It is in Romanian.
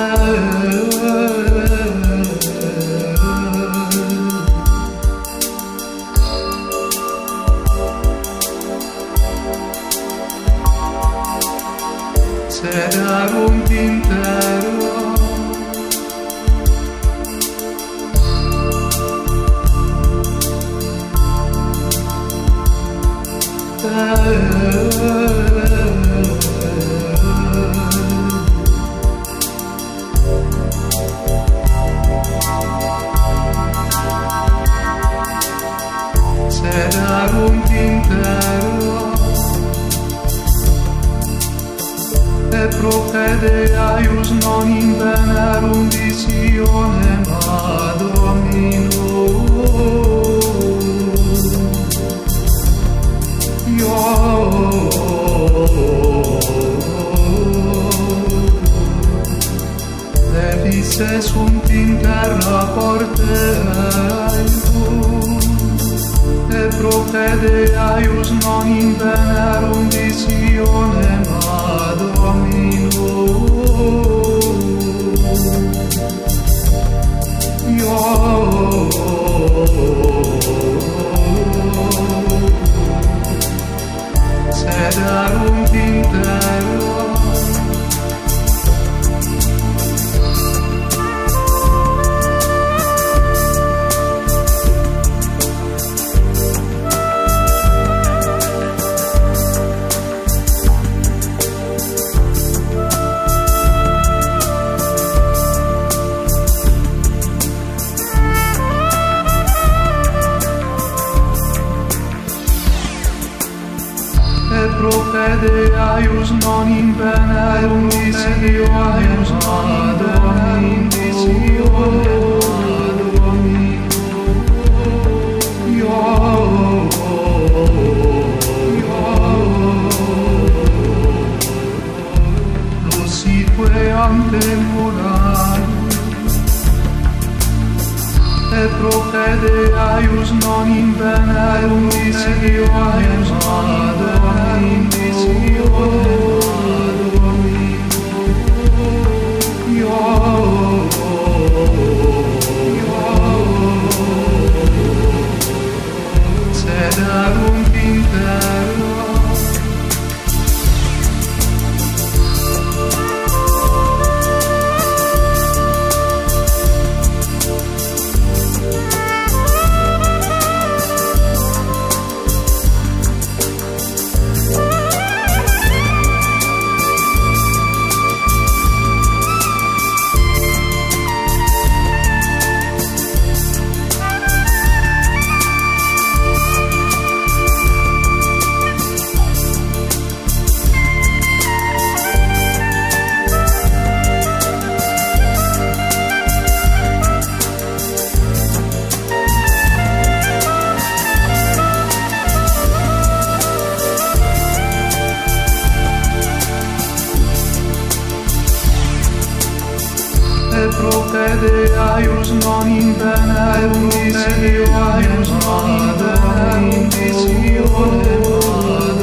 Se dar un tintero se dar un tintero e procede aius non invenerum visionem ad Dominum. Levice sunt in terra porteum e procede aius non invenerum visionem ad Dominum. Se dar un tintero procede aius non invenerum visionem ad Dominum. Lucique antemurare e procede aius non invenerum visionem ad Dominum. Se dar un tintero procede aius non invenerum visionem ad Dominum.